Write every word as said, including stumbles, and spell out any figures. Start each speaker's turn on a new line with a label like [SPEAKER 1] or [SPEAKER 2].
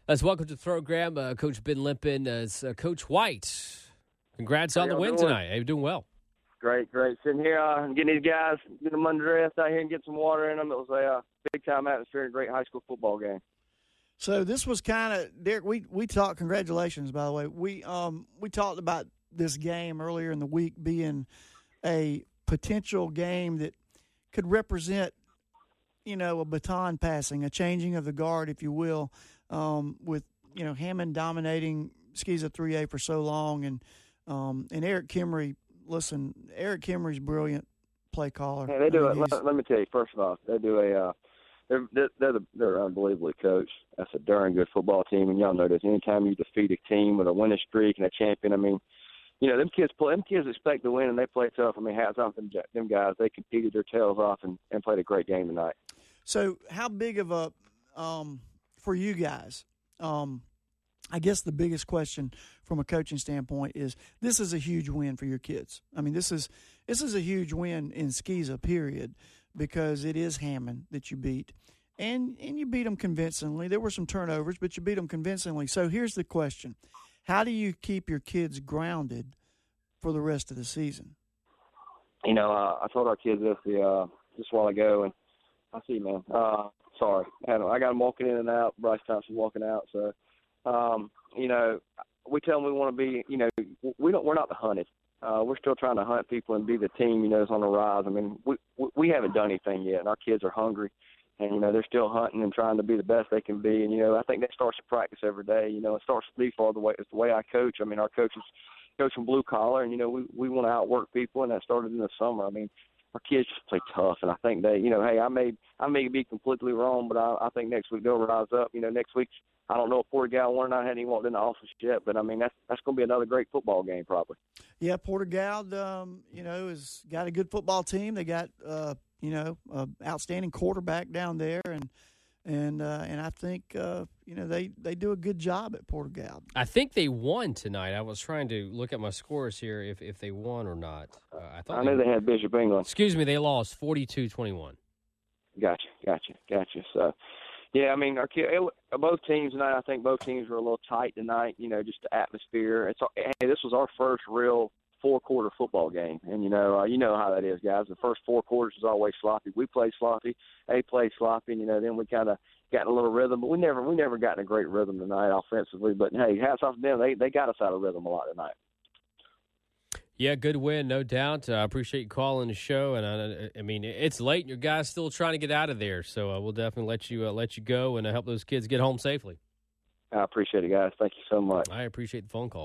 [SPEAKER 1] Let's welcome to the program uh, Coach Ben Lippen as uh, Coach White. Congrats on the win
[SPEAKER 2] doing?
[SPEAKER 1] tonight. You're doing well.
[SPEAKER 2] Great, great. Sitting here uh, getting these guys, getting them undressed out here and get some water in them. It was a uh, big-time atmosphere and a great high school football game.
[SPEAKER 3] So this was kind of, Derek, we, we talked, congratulations, by the way. We um we talked about this game earlier in the week being a potential game that could represent, you know, a baton passing, a changing of the guard, if you will, um, with, you know, Hammond dominating Skeeza three A for so long. And um, and Eric Kimry, listen, Eric Kimry's brilliant play caller.
[SPEAKER 2] Hey, they do
[SPEAKER 3] I mean,
[SPEAKER 2] it. Let, let me tell you, first of all, they do a uh, – they're, they're, they're, the, they're unbelievably coached. That's a darn good football team. And y'all know this. Anytime you defeat a team with a winning streak and a champion, I mean, you know, them kids play, them kids expect to win, and they play tough. I mean, hats off to them, them guys. They competed their tails off and, and played a great game tonight.
[SPEAKER 3] So how big of a um, – for you guys, um, I guess the biggest question from a coaching standpoint is this is a huge win for your kids. I mean, this is this is a huge win in Skeeza, period, because it is Hammond that you beat. And and you beat them convincingly. There were some turnovers, but you beat them convincingly. So here's the question. How do you keep your kids grounded for the rest of the season?
[SPEAKER 2] You know, uh, I told our kids this the, uh, just a while ago, and I see, man. Uh, sorry. I, I got them walking in and out. Bryce Thompson walking out. So, um, you know, we tell them we want to be, you know, we don't, we're not the hunted. Uh, we're still trying to hunt people and be the team, you know, that's on the rise. I mean, we we haven't done anything yet, and our kids are hungry. And, you know, they're still hunting and trying to be the best they can be. And, you know, I think that starts to practice every day. You know, it starts to be for the way, it's the way I coach. I mean, our coaches coach from blue collar, and, you know, we, we want to outwork people, and that started in the summer. I mean, our kids just play tough, and I think they, you know, hey, I may, I may be completely wrong, but I, I think next week they'll rise up. You know, next week, I don't know if Porter-Gaud won or not. I hadn't even walked in the office yet, but, I mean, that's that's going to be another great football game probably.
[SPEAKER 3] Yeah, Porter-Gaud, um, you know, has got a good football team. They got, uh, you know, an outstanding quarterback down there, and and uh, and I think, uh, you know, they, they do a good job at Porter-Gaud.
[SPEAKER 1] I think they won tonight. I was trying to look at my scores here if, if they won or not. Uh, I thought
[SPEAKER 2] I knew they, they had Bishop England.
[SPEAKER 1] Excuse me, they lost forty-two twenty-one.
[SPEAKER 2] Gotcha, gotcha, gotcha. So, yeah, I mean, our kid, it, both teams tonight, I think both teams were a little tight tonight, you know, just the atmosphere. It's hey, this was our first real four-quarter football game. And, you know, uh, you know how that is, guys. The first four quarters is always sloppy. We played sloppy. They played sloppy. And, you know, then we kind of got in a little rhythm. But we never we never got in a great rhythm tonight offensively. But, hey, hats off to them. They, they got us out of rhythm a lot tonight.
[SPEAKER 1] Yeah, good win, no doubt. I uh, appreciate you calling the show. And, I, I mean, it's late, and your guys still trying to get out of there. So uh, we'll definitely let you, uh, let you go and uh, help those kids get home safely.
[SPEAKER 2] I appreciate it, guys. Thank you so much.
[SPEAKER 1] I appreciate the phone call.